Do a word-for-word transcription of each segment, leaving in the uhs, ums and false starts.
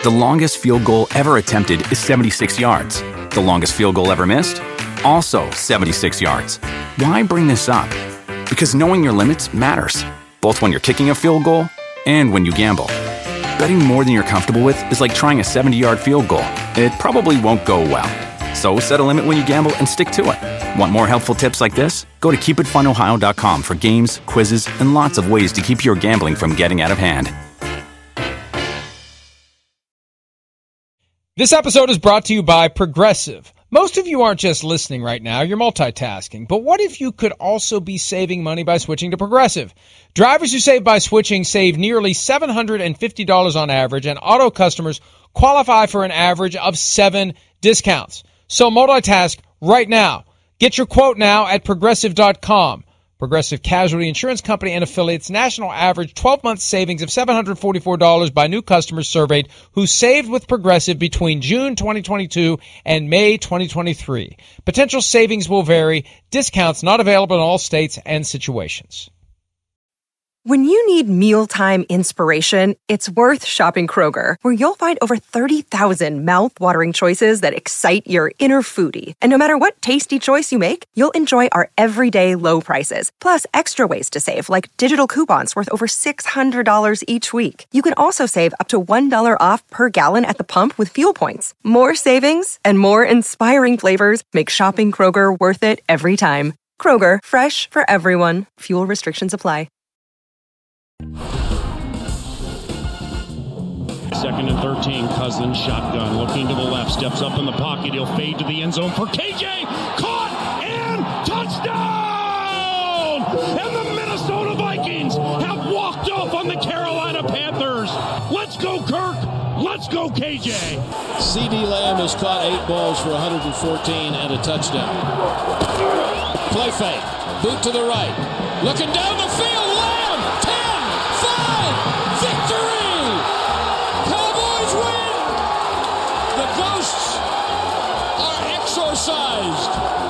The longest field goal ever attempted is seventy-six yards. The longest field goal ever missed? Also seventy-six yards. Why bring this up? Because knowing your limits matters, both when you're kicking a field goal and when you gamble. Betting more than you're comfortable with is like trying a seventy-yard field goal. It probably won't go well. So set a limit when you gamble and stick to it. Want more helpful tips like this? Go to keep it fun ohio dot com for games, quizzes, and lots of ways to keep your gambling from getting out of hand. This episode is brought to you by Progressive. Most of you aren't just listening right now, you're multitasking. But what if you could also be saving money by switching to Progressive? Drivers who save by switching save nearly seven hundred fifty dollars on average, and auto customers qualify for an average of seven discounts. So multitask right now. Get your quote now at progressive dot com. Progressive Casualty Insurance Company and affiliates national average twelve-month savings of seven hundred forty-four dollars by new customers surveyed who saved with Progressive between June twenty twenty-two and May twenty twenty-three. Potential savings will vary. Discounts not available in all states and situations. When you need mealtime inspiration, it's worth shopping Kroger, where you'll find over thirty thousand mouth-watering choices that excite your inner foodie. And no matter what tasty choice you make, you'll enjoy our everyday low prices, plus extra ways to save, like digital coupons worth over six hundred dollars each week. You can also save up to one dollar off per gallon at the pump with fuel points. More savings and more inspiring flavors make shopping Kroger worth it every time. Kroger, fresh for everyone. Fuel restrictions apply. Second and thirteen, Cousins, shotgun, looking to the left, steps up in the pocket, he'll fade to the end zone for K J, caught, and touchdown! And the Minnesota Vikings have walked off on the Carolina Panthers. Let's go, Kirk! Let's go, K J! CeeDee Lamb has caught eight balls for one hundred fourteen and a touchdown. Play fake, boot to the right, looking down the field, Lamb, ten, five, victory! Cowboys win! The ghosts are exorcised.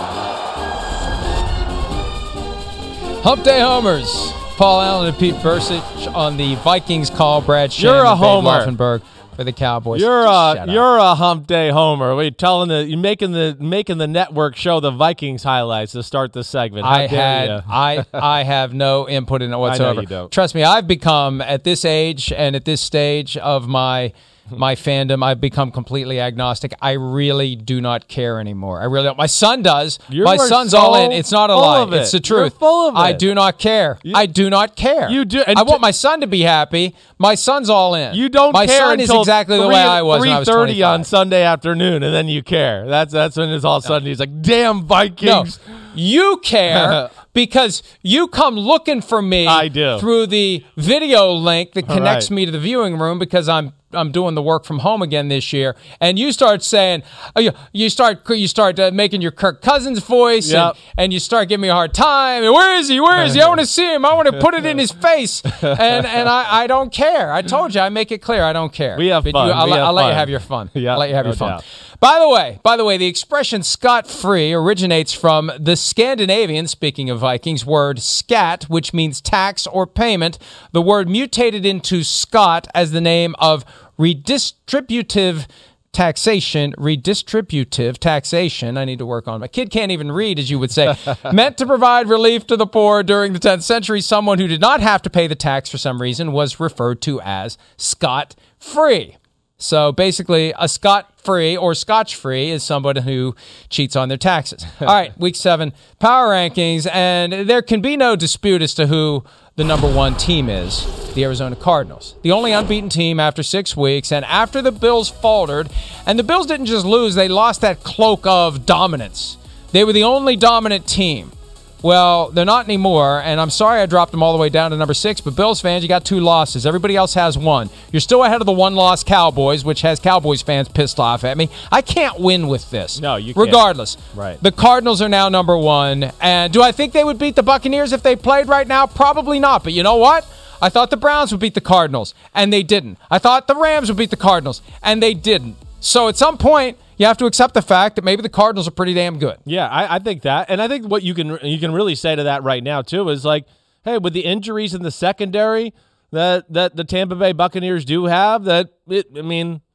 Hump Day Homers. Paul Allen and Pete Bursich on the Vikings call. Brad Shannon You're a and Dave homer. Laufenberg for the Cowboys. You're Just a shut up. you're a Hump Day homer. We telling the you making the making the network show the Vikings highlights to start the segment. How I dare had you. I I have no input in it whatsoever. you don't. Trust me, I've become at this age and at this stage of my my fandom, I've become completely agnostic. I really do not care anymore. I really don't. My son does. You my are son's so all in. It's not a full lie. of it. It's the You're truth. full of it. I do not care. You- I do not care. You do- and I want t- my son to be happy. My son's all in. You don't my care son is until exactly the three- way I was when I was three thirty on twenty-five. Sunday afternoon, and then you care. That's that's when it's all of a sudden he's like, "Damn No, Vikings!" you care because you come looking for me I do. through the video link that connects right. me to the viewing room because I'm I'm doing the work from home again this year, and you start saying, oh, you, you start you start uh, making your Kirk Cousins voice, Yep. and, and you start giving me a hard time. And where is he? Where is he? I want to see him. I want to put it in his face, and and I, I don't care. I told you, I make it clear, I don't care. We have But fun. You, I'll, We let- have I'll let you fun. have your fun. Yeah, I'll let you have no your fun. doubt. By the way, by the way, the expression scot-free originates from the Scandinavian, speaking of Vikings, word scat, which means tax or payment. The word mutated into scot as the name of redistributive taxation, redistributive taxation. I need to work on my kid can't even read, as you would say. Meant to provide relief to the poor during the tenth century. Someone who did not have to pay the tax for some reason was referred to as scot-free. So basically, a scot-free or scotch-free is somebody who cheats on their taxes. All right, week seven, power rankings, and there can be no dispute as to who the number one team is, the Arizona Cardinals. The only unbeaten team after six weeks, and after the Bills faltered, and the Bills didn't just lose, they lost that cloak of dominance. They were the only dominant team. Well, they're not anymore, and I'm sorry I dropped them all the way down to number six, but Bills fans, you got two losses. Everybody else has one. You're still ahead of the one-loss Cowboys, which has Cowboys fans pissed off at me. I can't win with this. No, you can't. Regardless. Right. The Cardinals are now number one, and do I think they would beat the Buccaneers if they played right now? Probably not, but you know what? I thought the Browns would beat the Cardinals, and they didn't. I thought the Rams would beat the Cardinals, and they didn't. So at some point, you have to accept the fact that maybe the Cardinals are pretty damn good. Yeah, I, I think that, and I think what you can you can really say to that right now too is like, hey, with the injuries in the secondary that that the Tampa Bay Buccaneers do have, that it, I mean,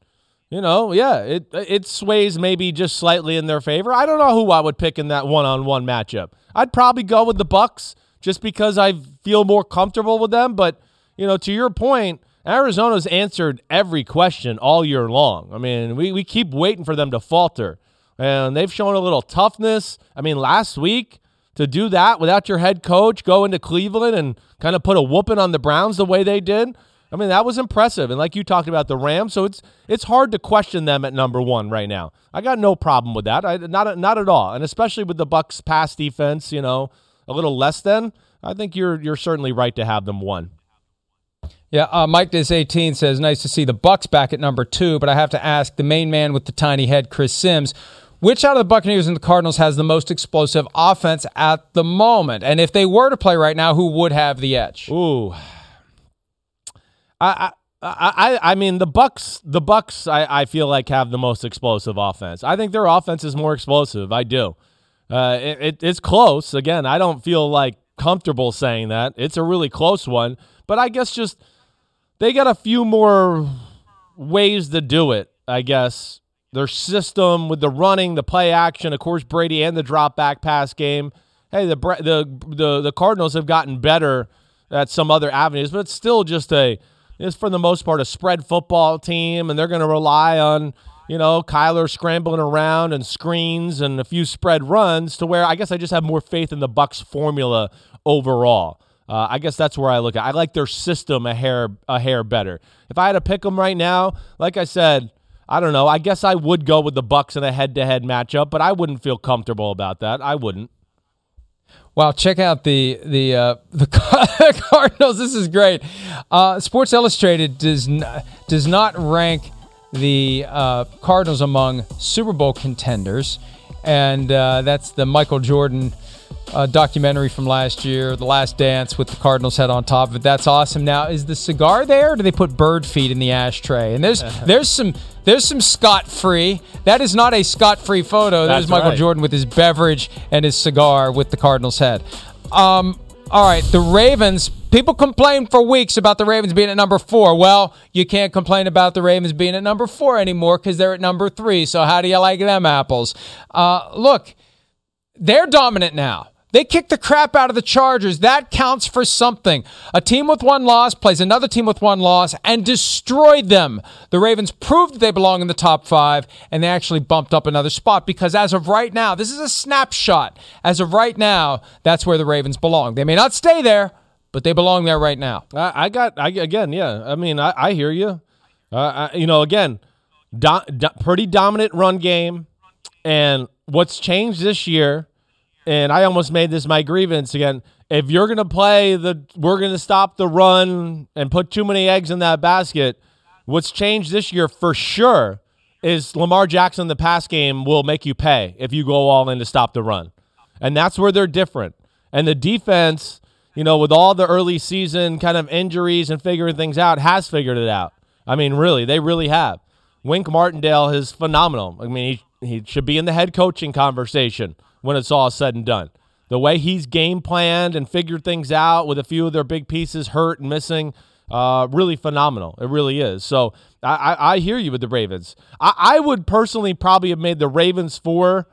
You know, yeah, it it sways maybe just slightly in their favor. I don't know who I would pick in that one-on-one matchup. I'd probably go with the Bucks just because I feel more comfortable with them. But, you know, to your point, Arizona's answered every question all year long. I mean, we, we keep waiting for them to falter. And they've shown a little toughness. I mean, last week, to do that without your head coach, go into Cleveland and kind of put a whooping on the Browns the way they did, I mean, that was impressive. And like you talked about the Rams, so it's it's hard to question them at number one right now. I got no problem with that, I, not not at all. And especially with the Bucks' pass defense, you know, a little less than, I think you're you're certainly right to have them one. Yeah, uh, Mike Dis eighteen says, nice to see the Bucks back at number two, but I have to ask the main man with the tiny head, Chris Sims, which out of the Buccaneers and the Cardinals has the most explosive offense at the moment? And if they were to play right now, who would have the edge? Ooh. I, I, I, I mean, the Bucks, the Bucks, I, I feel like have the most explosive offense. I think their offense is more explosive. I do. Uh, it, it, it's close. Again, I don't feel like comfortable saying that. It's a really close one. But I guess just they got a few more ways to do it, I guess. Their system with the running, the play action, of course, Brady and the drop back pass game. Hey, the the the, the Cardinals have gotten better at some other avenues, but it's still just a It's for the most part a spread football team, and they're going to rely on, you know, Kyler scrambling around and screens and a few spread runs to where I guess I just have more faith in the Bucks formula overall. Uh, I guess that's where I look at. I like their system a hair a hair better. If I had to pick them right now, like I said, I don't know. I guess I would go with the Bucks in a head-to-head matchup, but I wouldn't feel comfortable about that. I wouldn't. Wow, check out the the uh, the Cardinals. This is great. Uh, Sports Illustrated does not, does not rank the uh, Cardinals among Super Bowl contenders, and uh, that's the Michael Jordan uh, documentary from last year, The Last Dance, with the Cardinals head on top of it. That's awesome. Now, is the cigar there, or do they put bird feed in the ashtray? And there's there's some there's some Scott-free. That is not a Scott-free photo. That is Michael right. Jordan with his beverage and his cigar with the Cardinals head. Um, all right, the Ravens. People complain for weeks about the Ravens being at number four. Well, you can't complain about the Ravens being at number four anymore because they're at number three. So how do you like them apples? Uh, look, they're dominant now. They kicked the crap out of the Chargers. That counts for something. A team with one loss plays another team with one loss and destroyed them. The Ravens proved that they belong in the top five, and they actually bumped up another spot because as of right now, this is a snapshot. As of right now, that's where the Ravens belong. They may not stay there, but they belong there right now. I, I got, I, again, yeah. I mean, I, I hear you. Uh, I, you know, again, do, do, pretty dominant run game, and what's changed this year, and I almost made this my grievance again. If you're going to play the, we're going to stop the run and put too many eggs in that basket, what's changed this year for sure is Lamar Jackson, the pass game, will make you pay if you go all in to stop the run. And that's where they're different. And the defense, you know, with all the early season kind of injuries and figuring things out, has figured it out. I mean, really, they really have. Wink Martindale is phenomenal. I mean, he, he should be in the head coaching conversation when it's all said and done. The way he's game planned and figured things out with a few of their big pieces hurt and missing, uh, really phenomenal. It really is. So I, I, I hear you with the Ravens. I, I would personally probably have made the Ravens four,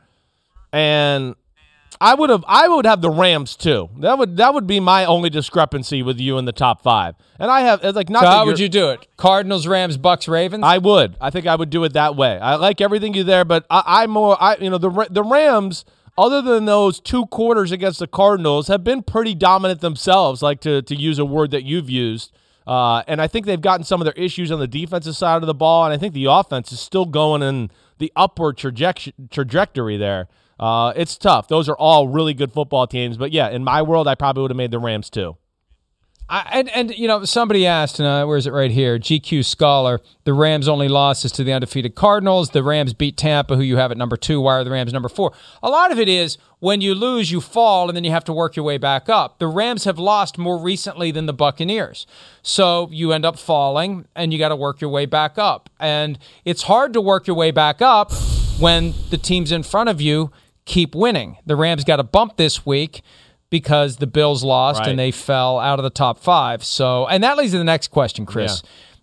and I would have I would have the Rams too. That would that would be my only discrepancy with you in the top five. And I have like not. So how would you do it? Cardinals, Rams, Bucks, Ravens. I would. I think I would do it that way. I like everything you there, but I, I'm more. I you know the the Rams, other than those two quarters against the Cardinals, have been pretty dominant themselves. Like to to use a word that you've used. Uh, and I think they've gotten some of their issues on the defensive side of the ball, and I think the offense is still going in the upward traje- trajectory there. Uh, it's tough. Those are all really good football teams. But, yeah, in my world, I probably would have made the Rams too. I, and, and, you know, somebody asked, uh, where is it right here? G Q Scholar, the Rams' only losses to the undefeated Cardinals. The Rams beat Tampa, who you have at number two. Why are the Rams number four? A lot of it is when you lose, you fall, and then you have to work your way back up. The Rams have lost more recently than the Buccaneers. So you end up falling, and you got to work your way back up. And it's hard to work your way back up when the teams in front of you keep winning. The Rams got a bump this week because the Bills lost, right, and they fell out of the top five. So, and that leads to the next question, Chris.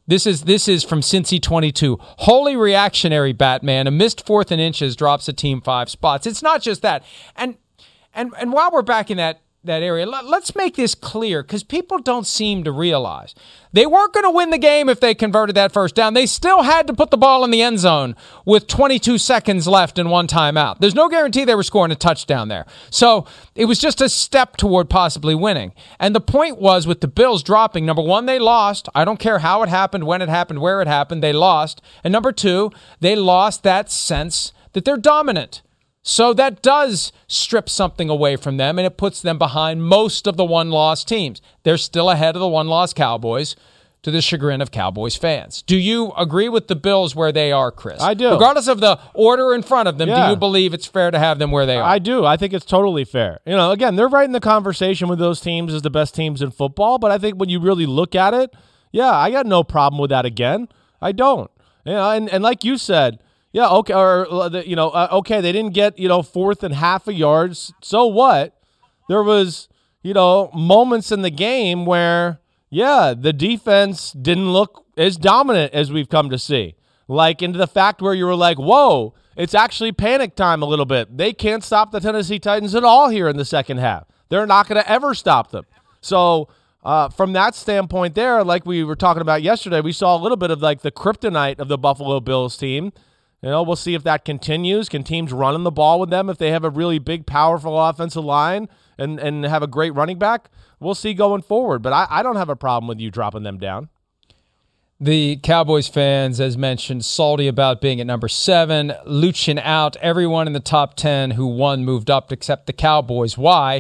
This is this is from Cincy twenty-two. Wholly reactionary, Batman. A missed fourth and inches drops a team five spots. It's not just that. And and and while we're back in that that area, let, let's make this clear, because people don't seem to realize they weren't going to win the game if they converted that first down. They still had to put the ball in the end zone with twenty-two seconds left and one timeout. There's no guarantee they were scoring a touchdown there. So it was just a step toward possibly winning. And the point was, with the Bills dropping, number one, they lost. I don't care how it happened, when it happened, where it happened, they lost. And number two, they lost that sense that they're dominant. So that does strip something away from them, and it puts them behind most of the one-loss teams. They're still ahead of the one-loss Cowboys, to the chagrin of Cowboys fans. Do you agree with the Bills where they are, Chris? I do. Regardless of the order in front of them, yeah. do you believe it's fair to have them where they are? I do. I think it's totally fair. You know, again, they're right in the conversation with those teams as the best teams in football, but I think when you really look at it, yeah, I got no problem with that again. I don't. You know, and, and like you said, yeah, okay, or, you know, uh, okay, they didn't get, you know, fourth and half a yards. So what? There was, you know, moments in the game where, yeah, the defense didn't look as dominant as we've come to see. Like, into the fact where you were like, whoa, it's actually panic time a little bit. They can't stop the Tennessee Titans at all here in the second half. They're not going to ever stop them. So uh, from that standpoint there, like we were talking about yesterday, we saw a little bit of like the kryptonite of the Buffalo Bills team. You know, we'll see if that continues. Can teams run the ball with them if they have a really big, powerful offensive line and, and have a great running back? We'll see going forward. But I, I don't have a problem with you dropping them down. The Cowboys fans, as mentioned, salty about being at number seven, Luchin out. Everyone in the top ten who won moved up except the Cowboys. Why?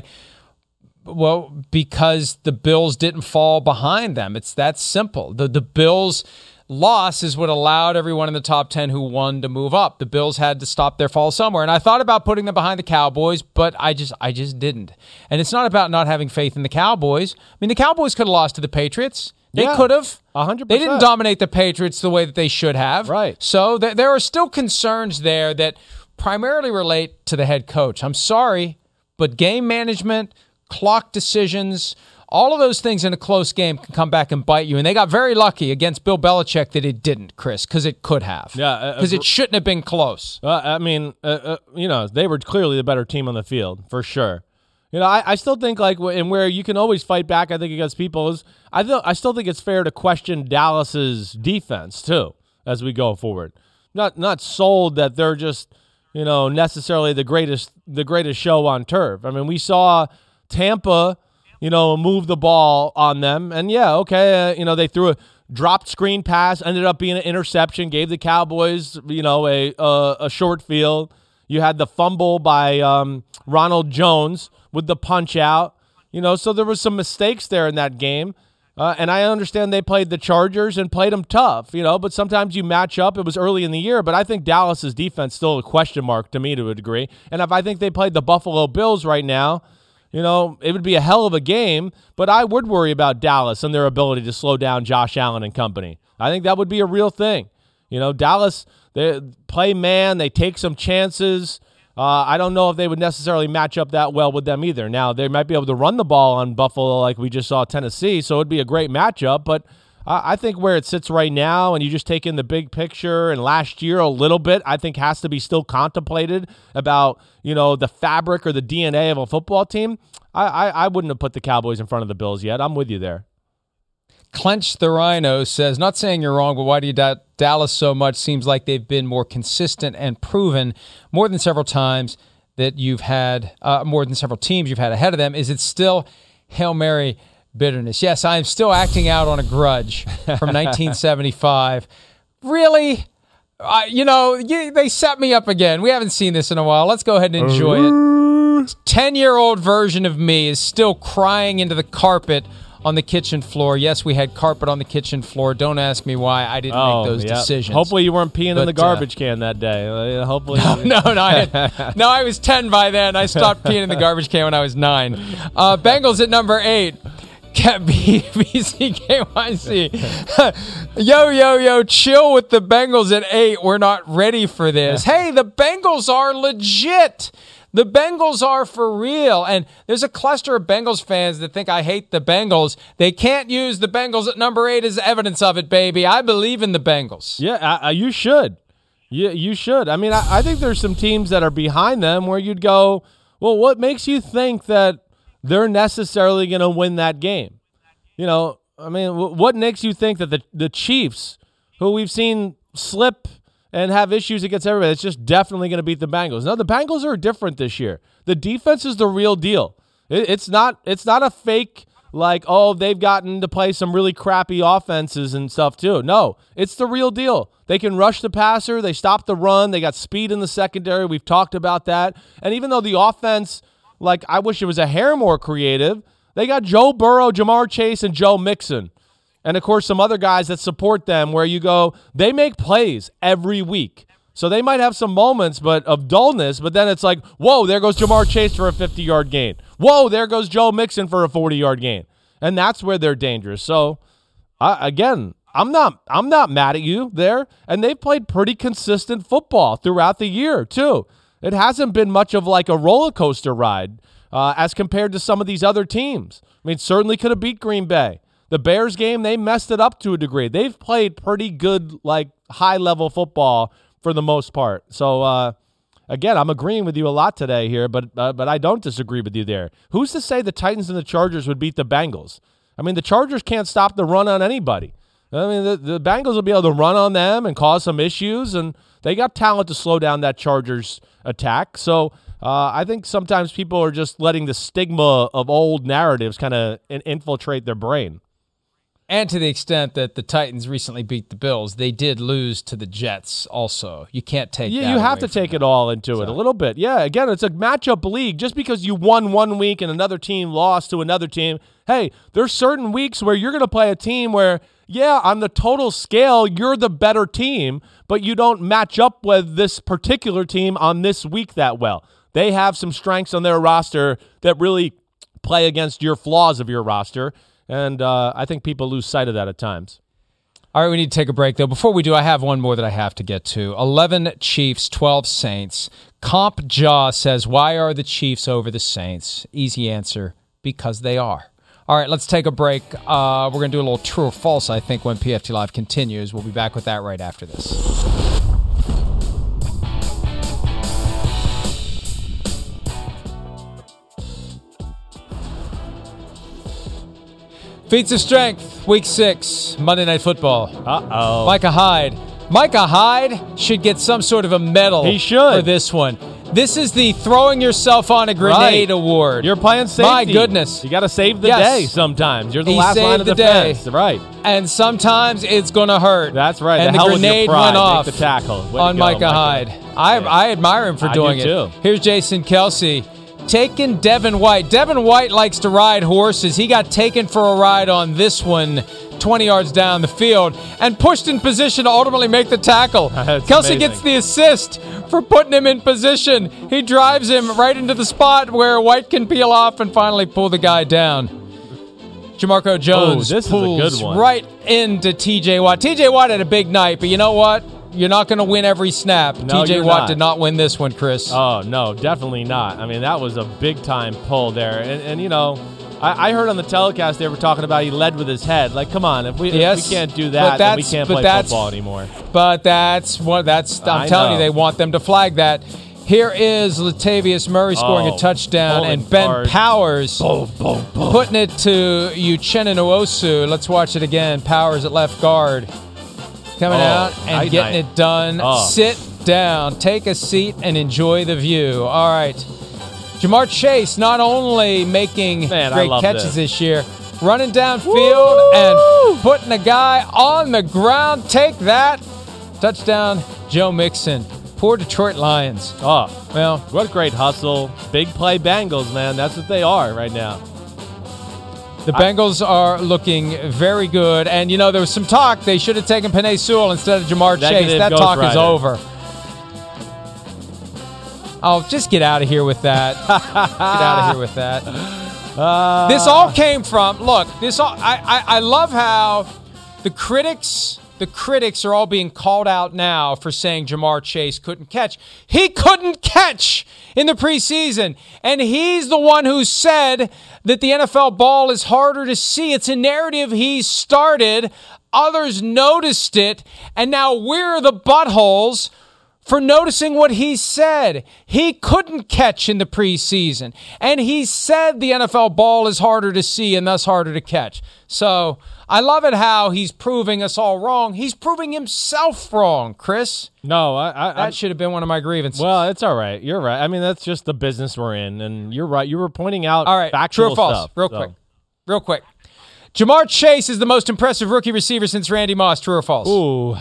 Well, because the Bills didn't fall behind them. It's that simple. The, the Bills' loss is what allowed everyone in the top ten who won to move up. The Bills had to stop their fall somewhere. And I thought about putting them behind the Cowboys, but I just I just didn't. And it's not about not having faith in the Cowboys. I mean, the Cowboys could have lost to the Patriots. They yeah, could have. one hundred percent. They didn't dominate the Patriots the way that they should have. Right. So th- there are still concerns there that primarily relate to the head coach. I'm sorry, but game management, clock decisions, all of those things in a close game can come back and bite you. And they got very lucky against Bill Belichick that it didn't, Chris, because it could have. Yeah, because uh, it shouldn't have been close. Uh, I mean, uh, uh, you know, they were clearly the better team on the field, for sure. You know, I, I still think, like, and where you can always fight back, I think, against people is, I, th- I still think it's fair to question Dallas's defense, too, as we go forward. Not not sold that they're just, you know, necessarily the greatest the greatest show on turf. I mean, we saw Tampa, you know, move the ball on them. And, yeah, okay, uh, you know, they threw a dropped screen pass, ended up being an interception, gave the Cowboys, you know, a a, a short field. You had the fumble by um, Ronald Jones with the punch out. You know, so there was some mistakes there in that game. Uh, and I understand they played the Chargers and played them tough, you know, but sometimes you match up. It was early in the year, but I think Dallas's defense still a question mark to me to a degree. And if I think they played the Buffalo Bills right now, you know, it would be a hell of a game, but I would worry about Dallas and their ability to slow down Josh Allen and company. I think that would be a real thing. You know, Dallas, they play man, they take some chances. Uh, I don't know if they would necessarily match up that well with them either. Now, they might be able to run the ball on Buffalo like we just saw Tennessee, so it would be a great matchup, but I, I think where it sits right now, and you just take in the big picture, and last year a little bit, I think has to be still contemplated about, you know, the fabric or the D N A of a football team. I, I, I wouldn't have put the Cowboys in front of the Bills yet. I'm with you there. Clench the Rhino says, not saying you're wrong, but why do you doubt Dallas so much? Seems like they've been more consistent and proven more than several times that you've had, uh, more than several teams you've had ahead of them. Is it still Hail Mary bitterness? Yes, I am still acting out on a grudge from nineteen seventy-five. Really? Uh, you know, you, they set me up again. We haven't seen this in a while. Let's go ahead and enjoy it. ten-year-old version of me is still crying into the carpet on the kitchen floor. Yes, we had carpet on the kitchen floor. Don't ask me why I didn't oh, make those yeah. decisions. Hopefully you weren't peeing but, in the garbage uh, can that day. Uh, hopefully, no, no, no. I, had, no, I was ten by then. I stopped peeing in the garbage can when I was nine. Uh, Bengals at number eight. B C K Y C. Yo, yo, yo, chill with the Bengals at eight. We're not ready for this. Hey, the Bengals are legit. The Bengals are for real. And there's a cluster of Bengals fans that think I hate the Bengals. They can't use the Bengals at number eight as evidence of it, baby. I believe in the Bengals. Yeah, uh, you should. You, you should. I mean, I, I think there's some teams that are behind them where you'd go, well, what makes you think that they're necessarily going to win that game? You know, I mean, what makes you think that the, the Chiefs, who we've seen slip and have issues against everybody, it's just definitely going to beat the Bengals? No, the Bengals are different this year. The defense is the real deal. It, it's not It's not a fake, like, oh, they've gotten to play some really crappy offenses and stuff too. No, it's the real deal. They can rush the passer. They stop the run. They got speed in the secondary. We've talked about that. And even though the offense, like, I wish it was a hair more creative, they got Joe Burrow, Jamar Chase, and Joe Mixon. And, of course, some other guys that support them where you go, they make plays every week. So they might have some moments but of dullness, but then it's like, whoa, there goes Jamar Chase for a fifty-yard gain. Whoa, there goes Joe Mixon for a forty-yard gain. And that's where they're dangerous. So, uh, again, I'm not I'm not mad at you there. And they've played pretty consistent football throughout the year, too. It hasn't been much of like a roller coaster ride uh, as compared to some of these other teams. I mean, certainly could have beat Green Bay. The Bears game, they messed it up to a degree. They've played pretty good, like, high-level football for the most part. So, uh, again, I'm agreeing with you a lot today here, but uh, but I don't disagree with you there. Who's to say the Titans and the Chargers would beat the Bengals? I mean, the Chargers can't stop the run on anybody. I mean, the, the Bengals will be able to run on them and cause some issues, and they got talent to slow down that Chargers attack. So uh, I think sometimes people are just letting the stigma of old narratives kind of in- infiltrate their brain. And to the extent that the Titans recently beat the Bills, they did lose to the Jets also. You can't take yeah, that you have away to take them. it all into so. it a little bit. Yeah, again, it's a matchup league. Just because you won one week and another team lost to another team, hey, there's certain weeks where you're going to play a team where, yeah, on the total scale, you're the better team, but you don't match up with this particular team on this week that well. They have some strengths on their roster that really play against your flaws of your roster. And uh, I think people lose sight of that at times. All right, we need to take a break, though. Before we do, I have one more that I have to get to. eleven Chiefs, twelve Saints. Comp Jaw says, why are the Chiefs over the Saints? Easy answer, because they are. All right, let's take a break. Uh, we're going to do a little true or false, I think, when P F T Live continues. We'll be back with that right after this. Feats of Strength, Week six, Monday Night Football. Uh-oh. Micah Hyde. Micah Hyde should get some sort of a medal He should. for this one. This is the Throwing Yourself on a Grenade Right. Award. You're playing safety. My goodness. You got to save the Yes. day sometimes. You're the He last saved line of the defense. day. Right. And sometimes it's going to hurt. That's right. And the, the, hell with your grenade pride. went Make off the tackle. Way to on go, Micah Hyde. I, Yeah. I admire him for I doing do it. too. Here's Jason Kelsey. Taking Devin White. Devin White likes to ride horses. He got taken for a ride on this one, twenty yards down the field, and pushed in position to ultimately make the tackle. That's Kelsey amazing. gets the assist for putting him in position. He drives him right into the spot where White can peel off and finally pull the guy down. Jamarco Jones Oh, this is a pulls good one. right into T J Watt. T J Watt had a big night, but you know what? You're not going to win every snap. No, T J you're Watt not. did not win this one, Chris. Oh, no, definitely not. I mean, that was a big-time pull there. And, and you know, I, I heard on the telecast they were talking about he led with his head. Like, come on, if we, Yes, if we can't do but that, then we that's- can't but play that's- football anymore. But that's what that's. I'm I telling know. you, they want them to flag that. Here is Latavius Murray scoring Oh, a touchdown, pulling and Ben hard. Powers Boom, boom, boom. putting it to Uchenna Nwosu. Let's watch it again. Powers at left guard, coming Oh, out and night, getting night. it done. Oh. Sit down, take a seat, and enjoy the view. All right, Jamar Chase not only making Man, I great love catches this. this year, running downfield Woo! and putting a guy on the ground. Take that. Touchdown, Joe Mixon. Poor Detroit Lions. Oh, Well, what great hustle. Big play Bengals, man. That's what they are right now. the Bengals are looking very good. And, you know, there was some talk they should have taken Penei Sewell instead of Jamar Chase. Negative That Ghost talk is Rider. over. Oh, just get out of here with that. Get out of here with that. Uh, This all came from, look, this all, I, I, I love how the critics, the critics are all being called out now for saying Jamar Chase couldn't catch. He couldn't catch. catch in the preseason. And he's the one who said that the N F L ball is harder to see. It's a narrative he started. Others noticed it. And now we're the buttholes for noticing what he said. He couldn't catch in the preseason. And he said the N F L ball is harder to see and thus harder to catch. So I love it how he's proving us all wrong. He's proving himself wrong, Chris. No, I, I, that I'm, should have been one of my grievances. Well, it's all right. You're right. I mean, that's just the business we're in, and you're right. You were pointing out all right, factual true or false? stuff. Real so. quick. Real quick. Jamar Chase is the most impressive rookie receiver since Randy Moss. True or false? Ooh.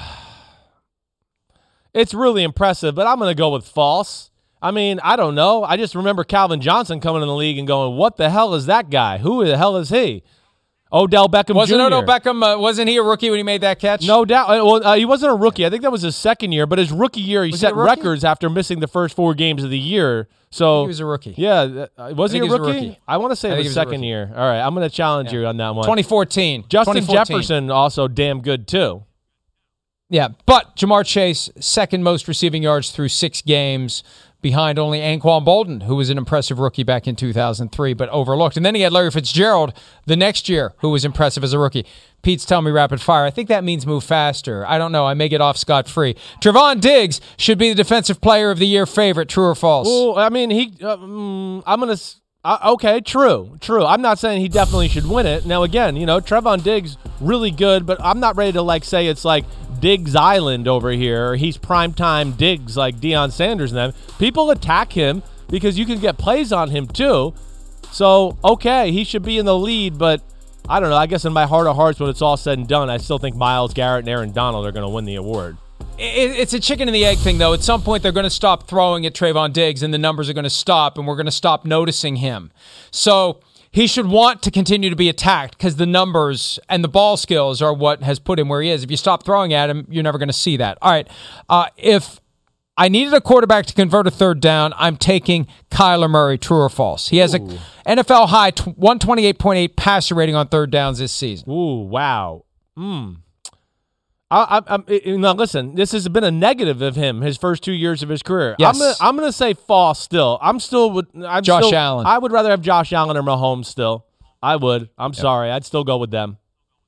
It's really impressive, but I'm going to go with false. I mean, I don't know. I just remember Calvin Johnson coming in the league and going, what the hell is that guy? Who the hell is he? Odell Beckham wasn't Junior Odell Beckham, uh, wasn't he a rookie when he made that catch? No doubt. Well, uh, he wasn't a rookie. I think that was his second year, but his rookie year, he was set he records after missing the first four games of the year. So he was a rookie. Yeah. Uh, was he a rookie? he was a rookie? I want to say it was, was second year. All right. I'm going to challenge yeah. you on that one. twenty fourteen. Justin twenty fourteen. Jefferson also damn good, too. Yeah, but Jamar Chase, second most receiving yards through six games, behind only Anquan Bolden, who was an impressive rookie back in two thousand three, but overlooked. And then he had Larry Fitzgerald the next year, who was impressive as a rookie. Pete's telling me rapid fire. I think that means move faster. I don't know. I may get off scot-free. Trevon Diggs should be the Defensive Player of the Year favorite. True or false? Well, I mean, he. Uh, mm, I'm going to... Uh, okay, true, true. I'm not saying he definitely should win it. Now, again, you know, Trevon Diggs, really good, but I'm not ready to, like, say it's like Diggs Island over here, or he's primetime Diggs like Deion Sanders and them. People attack him because you can get plays on him, too. So, okay, he should be in the lead, but I don't know. I guess in my heart of hearts, when it's all said and done, I still think Myles Garrett and Aaron Donald are going to win the award. It's a chicken and the egg thing, though. At some point, they're going to stop throwing at Trevon Diggs, and the numbers are going to stop, and we're going to stop noticing him. So he should want to continue to be attacked because the numbers and the ball skills are what has put him where he is. If you stop throwing at him, you're never going to see that. All right. Uh, if I needed a quarterback to convert a third down, I'm taking Kyler Murray. True or false? He has Ooh. a N F L high one twenty-eight point eight passer rating on third downs this season. Ooh, wow. Hmm. I, I, I, now listen, this has been a negative of him his first two years of his career. Yes. I'm gonna, I'm gonna say false still. I'm still with I'm Josh still, Allen. I would rather have Josh Allen or Mahomes still. I would. I'm yep. sorry. I'd still go with them.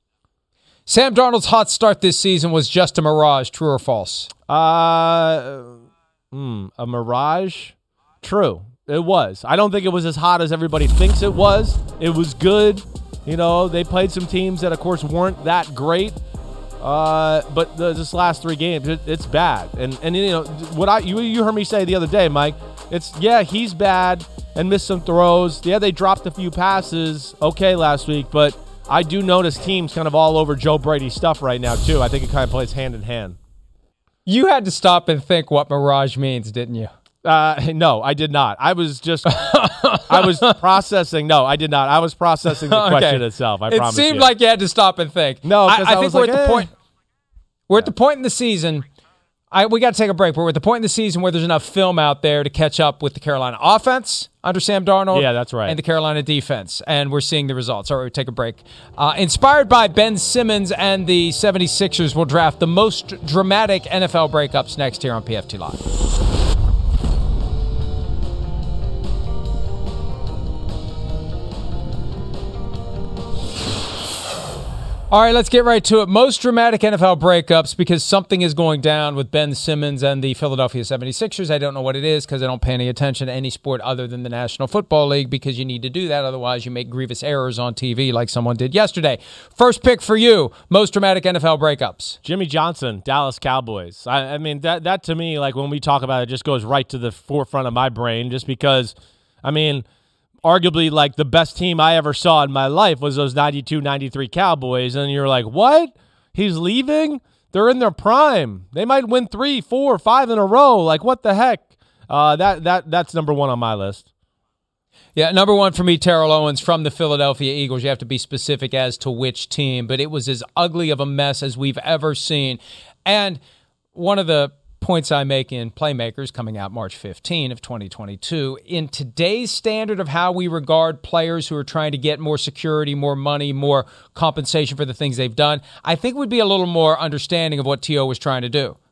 Sam Darnold's hot start this season was just a mirage. True or false? Uh, hmm, a mirage? True. It was. I don't think it was as hot as everybody thinks it was. It was good. You know, they played some teams that, of course, weren't that great. Uh, but the, this last three games, it, it's bad. And and you know what I you you heard me say the other day, Mike. It's yeah, he's bad and missed some throws. Yeah, they dropped a few passes. Okay, last week, but I do notice teams kind of all over Joe Brady's stuff right now too. I think it kind of plays hand in hand. You had to stop and think what mirage means, didn't you? Uh, no, I did not. I was just, I was processing. No, I did not. I was processing the question okay. itself. I it promise you. It seemed like you had to stop and think. No, I, I, I think was we're like, at the eh. point. We're yeah. at the point in the season. I we got to take a break. We're at the point in the season where there's enough film out there to catch up with the Carolina offense under Sam Darnold. Yeah, that's right. And the Carolina defense, and we're seeing the results. All right, we take a break. Uh, inspired by Ben Simmons and the seventy-sixers, will draft the most dramatic N F L breakups next here on P F T Live. All right, let's get right to it. Most dramatic N F L breakups, because something is going down with Ben Simmons and the Philadelphia seventy-sixers. I don't know what it is because I don't pay any attention to any sport other than the National Football League, because you need to do that. Otherwise, you make grievous errors on T V like someone did yesterday. First pick for you, most dramatic N F L breakups. Jimmy Johnson, Dallas Cowboys. I, I mean, that, that to me, like when we talk about it, just goes right to the forefront of my brain just because, I mean, arguably, like, the best team I ever saw in my life was those ninety-two ninety-three Cowboys. And you're like, what? He's leaving? They're in their prime. They might win three, four, five in a row. Like, what the heck? Uh, that that That's number one on my list. Yeah, number one for me, Terrell Owens from the Philadelphia Eagles. You have to be specific as to which team, but it was as ugly of a mess as we've ever seen. And one of the points I make in Playmakers, coming out March fifteenth of twenty twenty-two, in today's standard of how we regard players who are trying to get more security, more money, more compensation for the things they've done, I think we'd be a little more understanding of what T O was trying to do.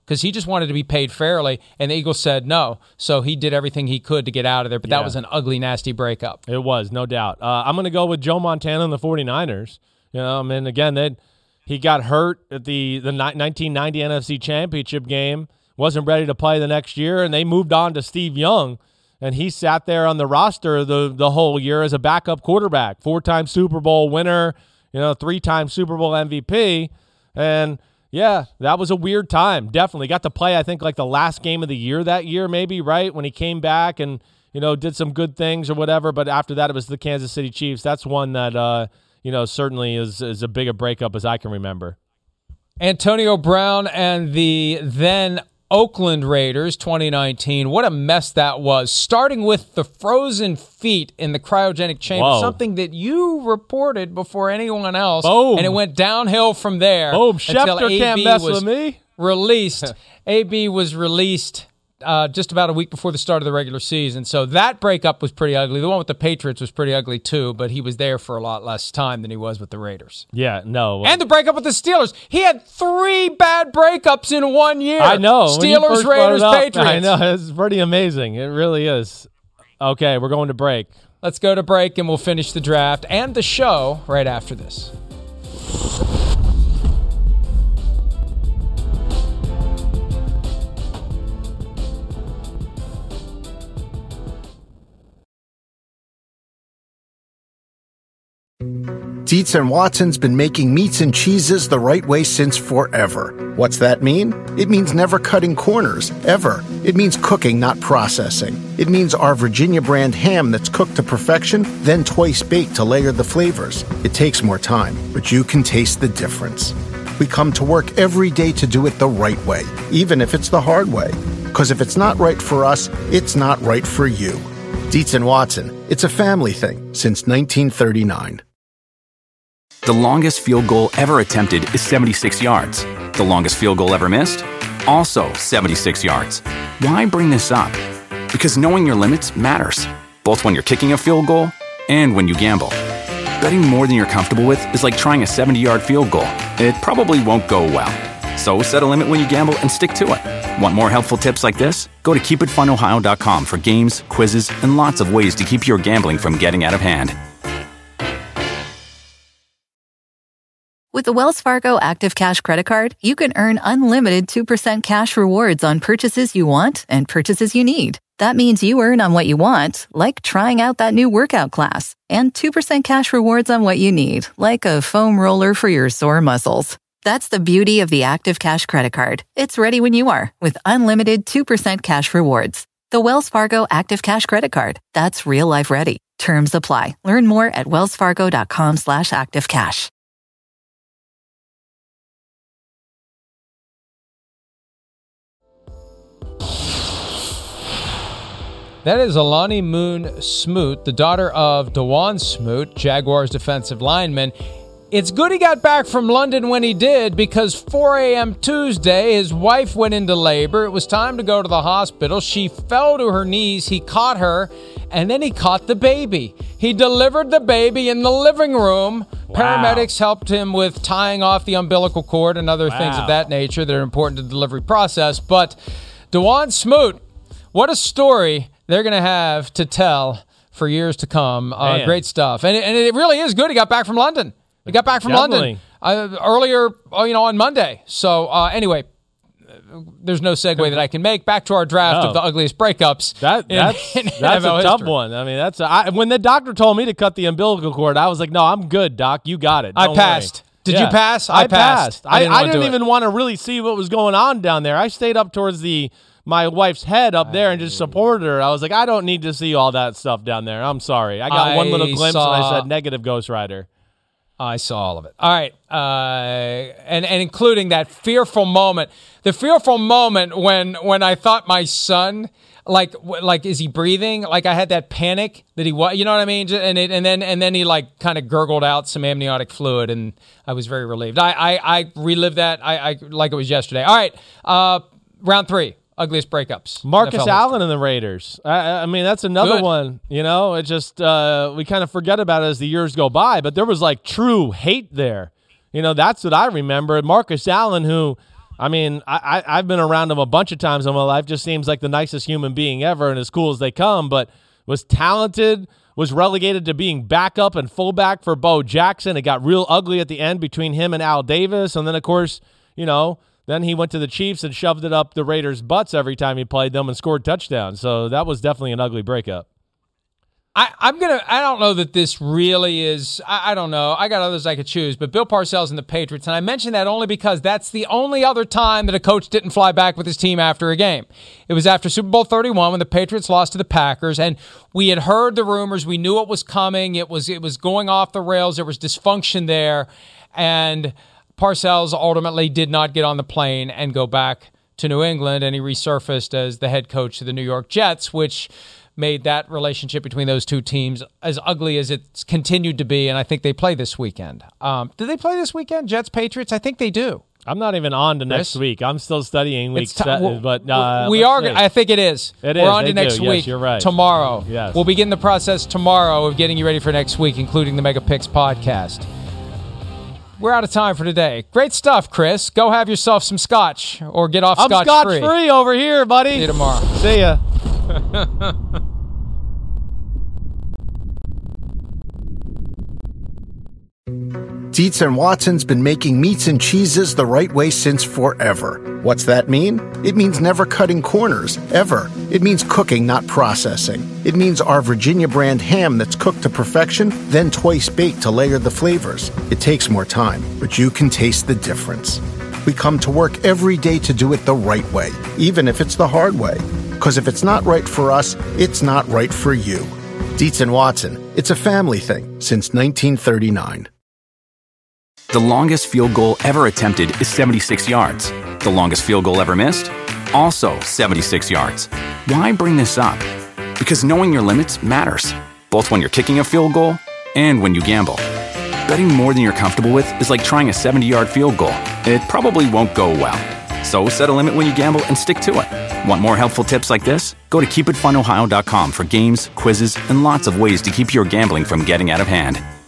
because he just wanted to be paid fairly, and the Eagles said no. So he did everything he could to get out of there, but Yeah. that was an ugly, nasty breakup. It was, no doubt. Uh, I'm going to go with Joe Montana and the 49ers. You know, I mean, again, they, he got hurt at the, the nineteen ninety N F C Championship game, wasn't ready to play the next year, and they moved on to Steve Young, and he sat there on the roster the, the whole year as a backup quarterback, four-time Super Bowl winner, you know, three-time Super Bowl M V P, and yeah, that was a weird time. Definitely got to play, I think, like the last game of the year that year, maybe, right? When he came back and, you know, did some good things or whatever. But after that, it was the Kansas City Chiefs. That's one that, uh, you know, certainly is, is a big a breakup as I can remember. Antonio Brown and the then Oakland Raiders, twenty nineteen. What a mess that was. Starting with the frozen feet in the cryogenic chamber, Whoa. something that you reported before anyone else. Boom. And it went downhill from there. Boom, until Schefter A B can't mess was with me. Released. A B was released uh, just about a week before the start of the regular season. So that breakup was pretty ugly. The one with the Patriots was pretty ugly too, but he was there for a lot less time than he was with the Raiders. Yeah, no. And the breakup with the Steelers. He had three bad breakups in one year. I know. When you Steelers, first brought Raiders, it up, Patriots. I know. It's pretty amazing. It really is. Okay, we're going to break. Let's go to break, and we'll finish the draft and the show right after this. Dietz and Watson's been making meats and cheeses the right way since forever. What's that mean? It means never cutting corners, ever. It means cooking, not processing. It means our Virginia brand ham that's cooked to perfection, then twice baked to layer the flavors. It takes more time, but you can taste the difference. We come to work every day to do it the right way, even if it's the hard way. Because if it's not right for us, it's not right for you. Dietz and Watson, it's a family thing since nineteen thirty-nine. The longest field goal ever attempted is seventy-six yards. The longest field goal ever missed? Also seventy-six yards. Why bring this up? Because knowing your limits matters, both when you're kicking a field goal and when you gamble. Betting more than you're comfortable with is like trying a seventy-yard field goal. It probably won't go well. So set a limit when you gamble and stick to it. Want more helpful tips like this? Go to keep it fun ohio dot com for games, quizzes, and lots of ways to keep your gambling from getting out of hand. With the Wells Fargo Active Cash Credit Card, you can earn unlimited two percent cash rewards on purchases you want and purchases you need. That means you earn on what you want, like trying out that new workout class, and two percent cash rewards on what you need, like a foam roller for your sore muscles. That's the beauty of the Active Cash Credit Card. It's ready when you are, with unlimited two percent cash rewards. The Wells Fargo Active Cash Credit Card. That's real life ready. Terms apply. Learn more at wellsfargo.com slash activecash. That is Alani Moon Smoot, the daughter of Dewan Smoot, Jaguars defensive lineman. It's good he got back from London when he did, because four a.m. Tuesday, his wife went into labor. It was time to go to the hospital. She fell to her knees. He caught her, and then he caught the baby. He delivered the baby in the living room. Wow. Paramedics helped him with tying off the umbilical cord and other wow. things of that nature that are important to the delivery process. But Dewan Smoot, what a story they're going to have to tell for years to come. Uh, great stuff. And it, and it really is good. He got back from London. He got back from Definitely. London uh, earlier, uh, you know, on Monday. So uh, anyway, there's no segue that I can make. Back to our draft No. of the ugliest breakups. That, in- that's in that's N F L a tough history. one. I mean, that's a, I, when the doctor told me to cut the umbilical cord, I was like, no, I'm good, doc. You got it. I Don't passed. worry. Did Yeah. you pass? I, I passed. I, I didn't I wanna didn't do it. even want to really see what was going on down there. I stayed up towards the my wife's head up there and just supported her. I was like, I don't need to see all that stuff down there. I'm sorry. I got one I little glimpse saw- and I said negative Ghost Rider. I saw all of it. All right. Uh, and, and including that fearful moment, the fearful moment when, when I thought my son, like, w- like, is he breathing? Like I had that panic that he was, you know what I mean? And it, and then, and then he like kind of gurgled out some amniotic fluid and I was very relieved. I, I, I relived that. I, I like it was yesterday. All right. Uh, round three. Ugliest breakups. Marcus N F L Allen history. and the Raiders. I, I mean, that's another Good. one. You know, it just uh, we kind of forget about it as the years go by. But there was like true hate there. You know, that's what I remember. Marcus Allen, who, I mean, I, I, I've been around him a bunch of times in my life. Just seems like the nicest human being ever and as cool as they come, but was talented, was relegated to being backup and fullback for Bo Jackson. It got real ugly at the end between him and Al Davis. And then, of course, you know, then he went to the Chiefs and shoved it up the Raiders' butts every time he played them and scored touchdowns. So that was definitely an ugly breakup. I, I'm going to, I don't know that this really is, I, I don't know. I got others I could choose, but Bill Parcells and the Patriots, and I mention that only because that's the only other time that a coach didn't fly back with his team after a game. It was after Super Bowl thirty-one when the Patriots lost to the Packers, and we had heard the rumors. We knew it was coming. It was, it was going off the rails. There was dysfunction there, and Parcells ultimately did not get on the plane and go back to New England, and he resurfaced as the head coach of the New York Jets, which made that relationship between those two teams as ugly as it's continued to be, and I think they play this weekend. Um, do they play this weekend, Jets, Patriots? I think they do. I'm not even on to next Chris? week. I'm still studying week t- seven, but uh, we are. See. I think it is. It We're is. on to they next do. week. Yes, you're right. Tomorrow. Yes. We'll begin the process tomorrow of getting you ready for next week, including the Mega Picks podcast. We're out of time for today. Great stuff, Chris. Go have yourself some scotch or get off I'm scotch scotch free. free over here, buddy. See you tomorrow. See ya. Dietz and Watson's been making meats and cheeses the right way since forever. What's that mean? It means never cutting corners, ever. It means cooking, not processing. It means our Virginia brand ham that's cooked to perfection, then twice baked to layer the flavors. It takes more time, but you can taste the difference. We come to work every day to do it the right way, even if it's the hard way. Because if it's not right for us, it's not right for you. Dietz and Watson, it's a family thing since nineteen thirty-nine. The longest field goal ever attempted is seventy-six yards. The longest field goal ever missed? Also seventy-six yards. Why bring this up? Because knowing your limits matters, both when you're kicking a field goal and when you gamble. Betting more than you're comfortable with is like trying a seventy-yard field goal. It probably won't go well. So set a limit when you gamble and stick to it. Want more helpful tips like this? Go to keep it fun ohio dot com for games, quizzes, and lots of ways to keep your gambling from getting out of hand.